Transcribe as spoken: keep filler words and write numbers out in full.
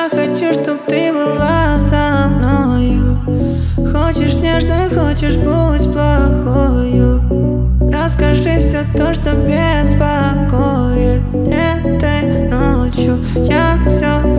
Я хочу, чтоб ты была со мною. Хочешь нежно, хочешь будь плохою. Расскажи все то, что беспокоит. Этой ночью я все